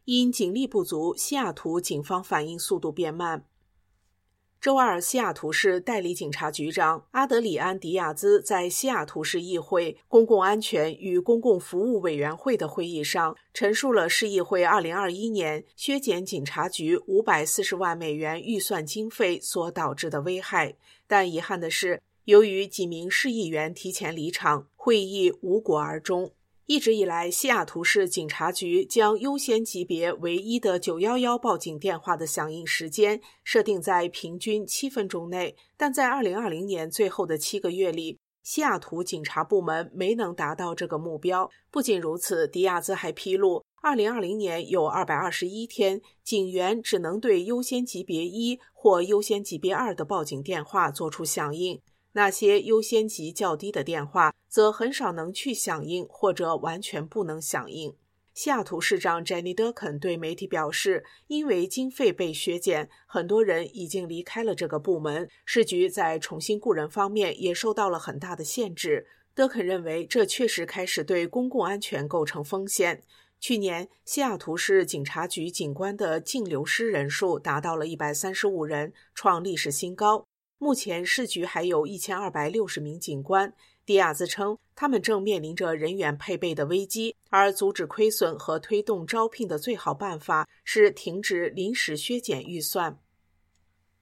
因警力不足，西雅图警方反应速度变慢。周二，西雅图市代理警察局长阿德里安·迪亚兹在西雅图市议会公共安全与公共服务委员会的会议上陈述了市议会2021年削减警察局540万美元预算经费所导致的危害，但遗憾的是，由于几名市议员提前离场，会议无果而终。一直以来，西雅图市警察局将优先级别为1的911报警电话的响应时间设定在平均7分钟内，但在2020年最后的7个月里，西雅图警察部门没能达到这个目标。不仅如此，迪亚兹还披露，2020年有221天，警员只能对优先级别1或优先级别2的报警电话做出响应。那些优先级较低的电话则很少能去响应，或者完全不能响应。西雅图市长 Jenny Durkan 对媒体表示，因为经费被削减，很多人已经离开了这个部门，市局在重新雇人方面也受到了很大的限制。Durkan 认为这确实开始对公共安全构成风险。去年，西雅图市警察局警官的净流失人数达到了135人，创历史新高。目前市局还有1260名警官。迪亚兹称，他们正面临着人员配备的危机，而阻止亏损和推动招聘的最好办法是停止临时削减预算。